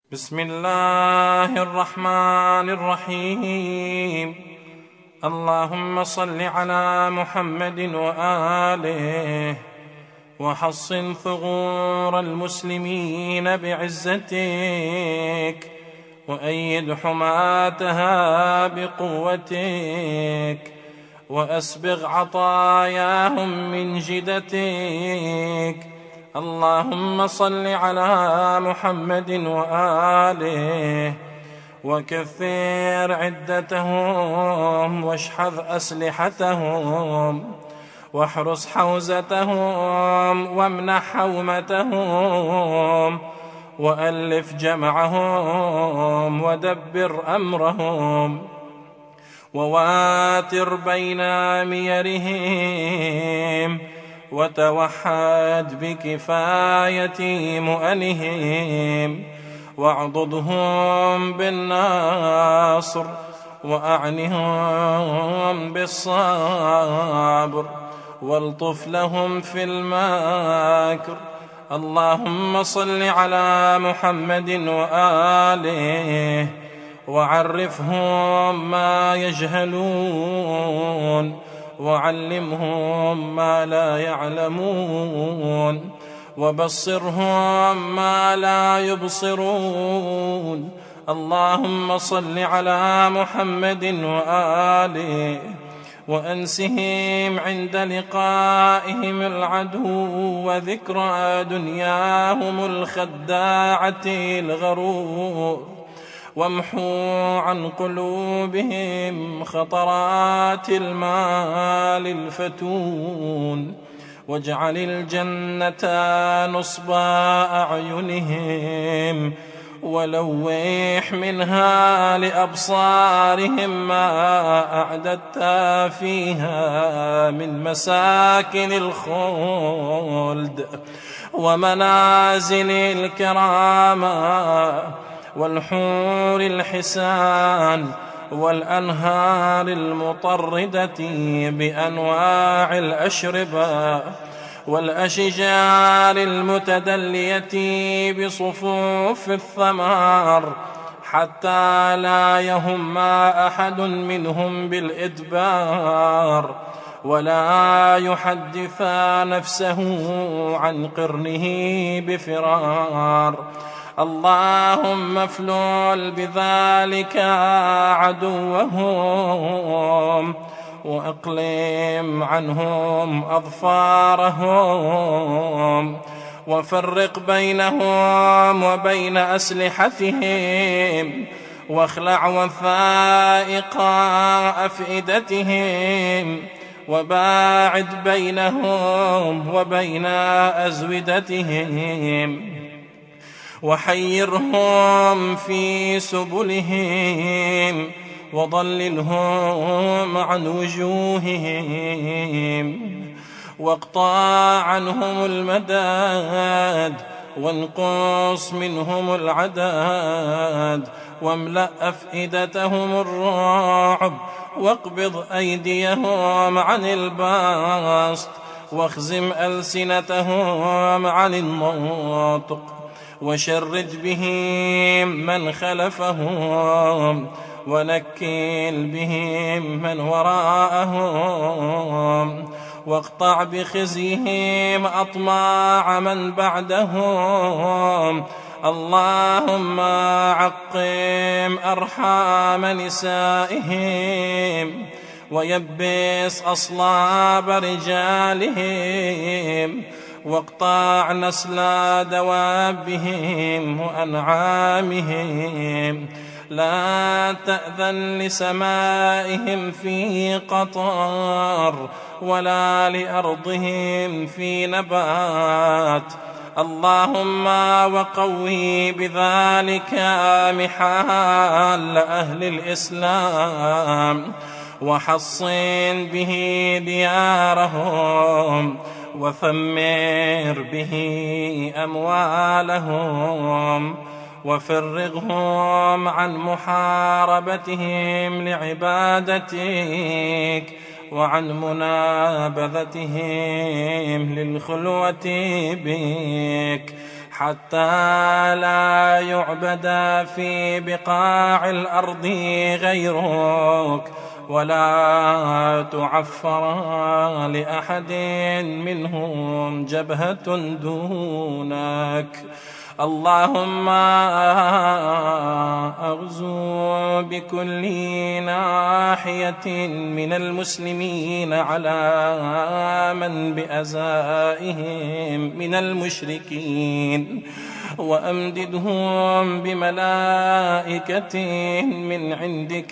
بسم الله الرحمن الرحيم. اللهم صل على محمد وآله وحصن ثغور المسلمين بعزتك وأيد حماتها بقوتك وأسبغ عطاياهم من جدتك. اللهم صل على محمد وآله وكثر عدتهم واشحذ أسلحتهم واحرس حوزتهم وامنح حومتهم وألف جمعهم ودبر أمرهم وواتر بين ميرهم وتوحد بكفاية مؤنهم واعضدهم بالنصر وأعنهم بالصبر والطف لهم في المكر. اللهم صل على محمد وآله وعرفهم ما يجهلون وعلمهم ما لا يعلمون وبصرهم ما لا يبصرون. اللهم صل على محمد وآله وأنسهم عند لقائهم العدو وذكرى دنياهم الخداعة الغرور وامحو عن قلوبهم خطرات المال الفتون واجعل الجنة نصب أعينهم ولوح منها لأبصارهم ما أعددت فيها من مساكن الخلد ومنازل الكرامة والحور الحسان والأنهار المطردة بأنواع الأشربة والأشجار المتدلية بصفوف الثمار حتى لا يهم أحد منهم بالإدبار ولا يحدث نفسه عن قرنه بفرار. اللهم افلل بذلك عدوهم وأقلم عنهم أظفارهم وفرق بينهم وبين أسلحتهم واخلع وثائق أفئدتهم وباعد بينهم وبين أزودتهم وحيرهم في سبلهم وضللهم عن وجوههم واقطع عنهم المداد وانقص منهم العداد واملأ أفئدتهم الرعب واقبض أيديهم عن البسط واخزم ألسنتهم عن النطق وشرد بهم من خلفهم ونكل بهم من وراءهم واقطع بخزيهم أطماع من بعدهم. اللهم عقم أرحام نسائهم ويبس أصلاب رجالهم واقطع نسل دوابهم وأنعامهم. لا تأذن لسمائهم في قطر ولا لأرضهم في نبات. اللهم وقوي بذلك محال أهل الإسلام وحصن به ديارهم وثمر به أموالهم وفرغهم عن محاربتهم لعبادتك وعن منابذتهم للخلوة بك حتى لا يعبد في بقاع الأرض غيرك، ولا تعفر لأحد منهم جبهة دونك. اللهم أغزو بكل ناحية من المسلمين على من بأزائهم من المشركين، وأمددهم بملائكة من عندك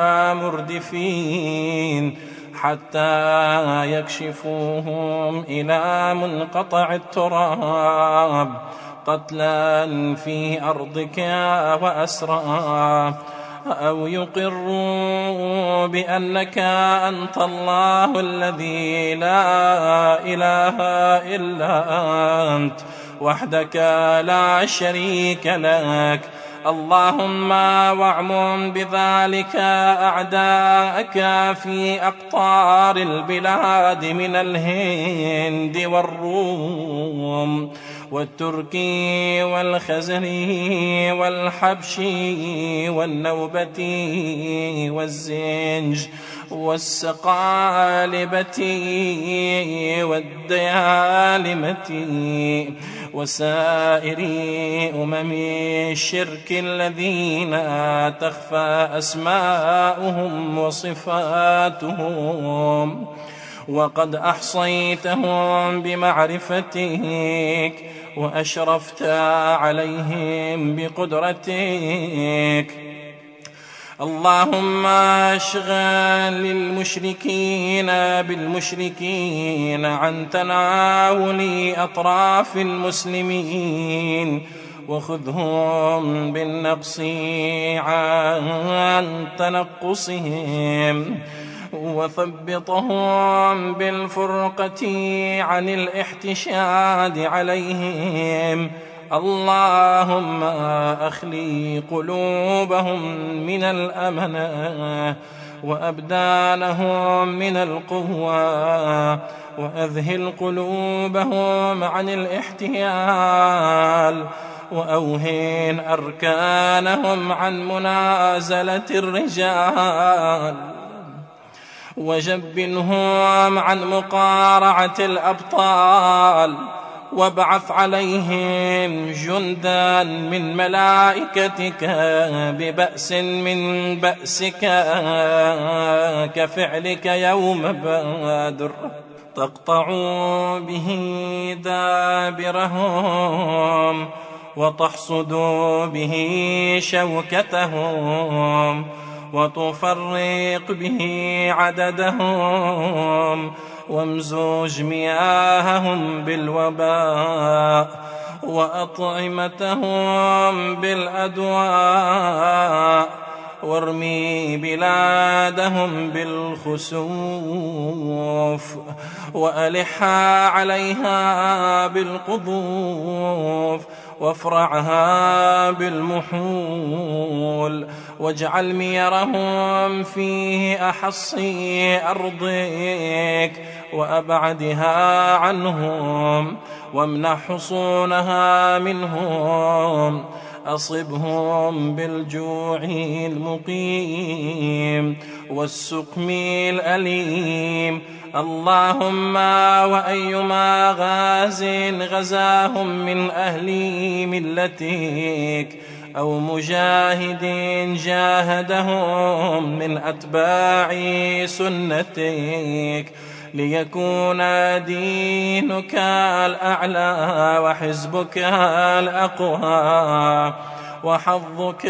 مردفين حتى يكشفوهم إلى منقطع التراب قتلا في أرضك وأسرى، أو يقروا بأنك أنت الله الذي لا إله إلا أنت وحدك لا شريك لك. اللهم واعمم بذلك أعداءك في أقطار البلاد من الهند والروم والتركي والخزري والحبشي والنوبتي والزنج والسقالبة والديالمة وسائر الشرك الذين تخفى أسماؤهم وصفاتهم، وقد أحصيتهم بمعرفتك وأشرفت عليهم بقدرتك. اللهم اشغل المشركين بالمشركين عن تناول أطراف المسلمين، وخذهم بالنقص عن تنقصهم، وثبطهم بالفرقة عن الاحتشاد عليهم. اللهم أخلي قلوبهم من الأمنة وأبدانهم من القوة، وأذهل قلوبهم عن الاحتيال، وأوهن أركانهم عن منازلة الرجال، وجبنهم عن مقارعة الأبطال، وابعث عليهم جندا من ملائكتك ببأس من بأسك كفعلك يوم بدر، تقطع به دابرهم وتحصد به شوكتهم، وتفرق به عددهم، وامزوج مياههم بالوباء، وأطعمتهم بالأدواء، وارمي بلادهم بالخسوف، وألح عليها بالقذوف، وافرعها بالمحول، واجعل ميرهم فيه أحصي أرضك وأبعدها عنهم، وامنح حصونها منهم، أصبهم بالجوع المقيم والسقم الأليم. اللهم وأيما غاز غزاهم من أهل ملتك أو مجاهد جاهدهم من أتباع سنتك، ليكون دينك الأعلى وحزبك الأقوى وحظك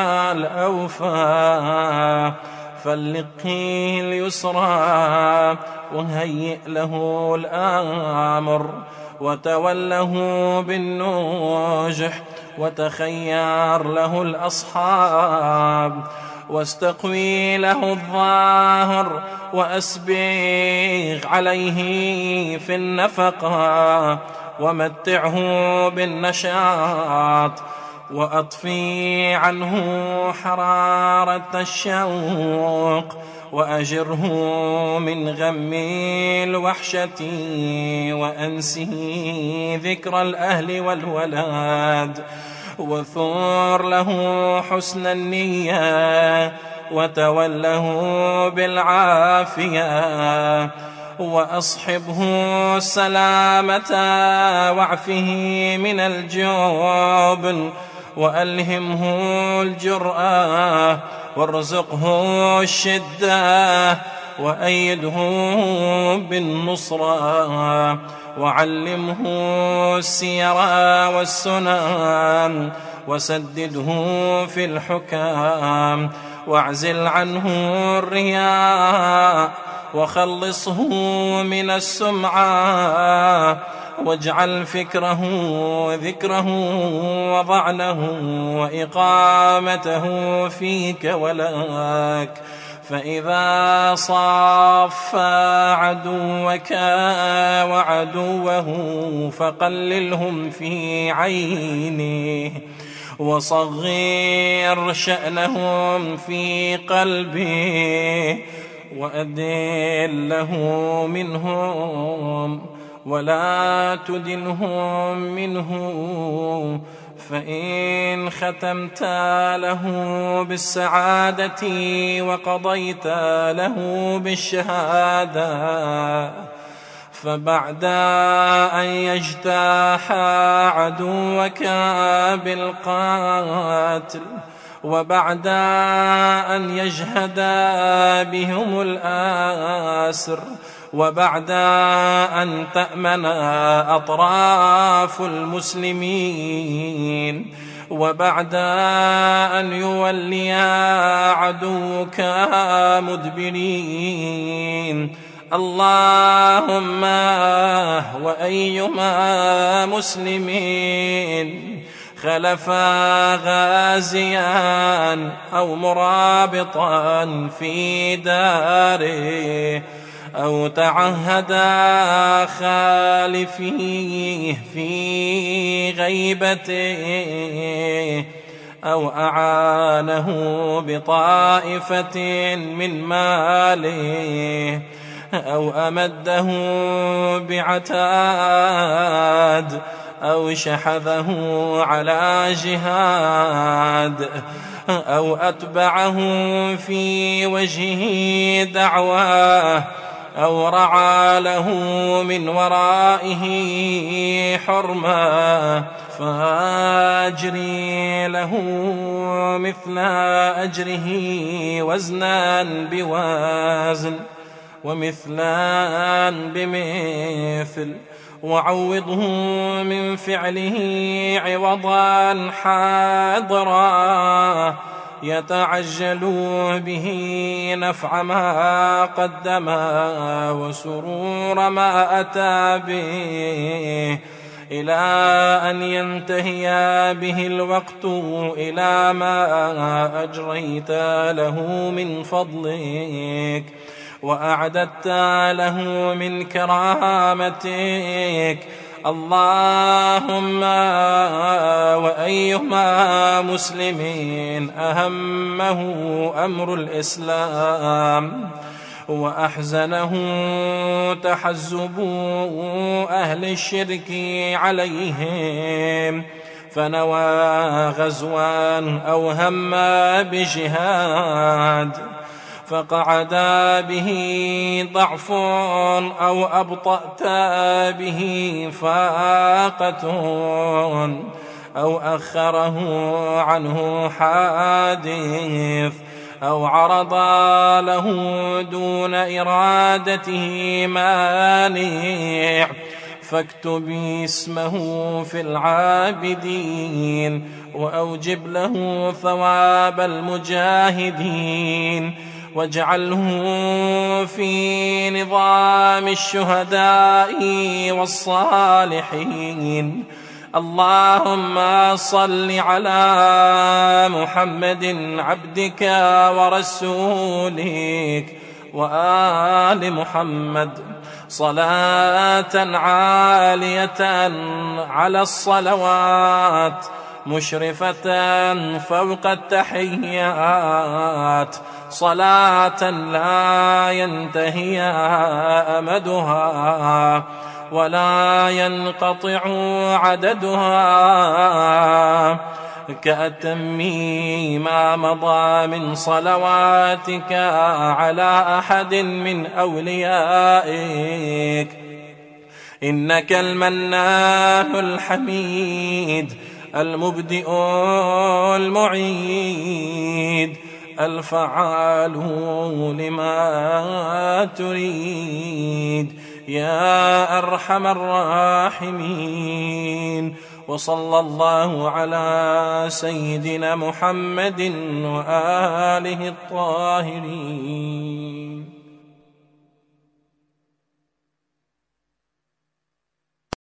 الأوفى، فلقه اليسرى وهيئ له الأمر، وتوله بالنجح، وتخير له الأصحاب، واستقوي له الظاهر، وأسبغ عليه في النفقة، ومتعه بالنشاط، وأطفي عنه حرارة الشوق، وأجره من غم الوحشة وأنسه ذكر الأهل والولاد، وثور له حسن النية وتوله بالعافية، وأصحبه السلامة واعفه من الجبن، وألهمه الجرأة وارزقه الشدة، وأيده بالنصرة، وعلمه السير والسنن، وسدده في الحكام، واعزل عنه الرياء، وخلصه من السمعة، واجعل فكره ذكره وضعنه وإقامته فيك ولك. فإذا صاف عدوك وعدوه فقللهم في عينه، وصغر شأنهم في قلبه، وأدله منهم ولا تدنهم منه. فإن ختمت له بالسعادة وقضيت له بالشهادة، فبعد أن يجتاح عدوك بالقاتل، وبعد أن يجهد بهم الآسر، وبعد أن تأمن أطراف المسلمين، وبعد أن يولي عدوك مدبرين، اللهم وأيما مسلمين خلف غازيا أو مرابطا في داره، أو تعهد خالفيه في غيبته، أو أعانه بطائفة من ماله، أو أمده بعتاد، أو شحذه على جهاد، أو أتبعه في وجهه دعواه، أو رعى له من ورائه حرمة، فأجري له مثل أجره وزنا بوزن ومثلا بمثل، وعوضه من فعله عوضا حاضرا، يتعجل به نفع ما قدم وسرور ما أتى به، إلى أن ينتهي به الوقت إلى ما أجريت له من فضلك وأعددت له من كرامتك. اللهم وأيما مسلمين أهمه أمر الإسلام وأحزنه تحزب أهل الشرك عليهم، فنوى غزوا أو هم بجهاد، فقعد به ضعف أو أبطأت به فاقة، أو أخره عنه حادث، أو عرض له دون إرادته مانع، فاكتب اسمه في العابدين، وأوجب له ثواب المجاهدين، واجعله في نظام الشهداء والصالحين. اللهم صل على محمد عبدك ورسولك وآل محمد صلاة عالية على الصلوات مشرفة فوق التحيات، صلاة لا ينتهي أمدها ولا ينقطع عددها، كأتم ما مضى من صلواتك على أحد من أوليائك. إنك المنان الحميد، المبدئ المعيد، الفعال لما تريد، يا أرحم الراحمين. وصلى الله على سيدنا محمد وآله الطاهرين.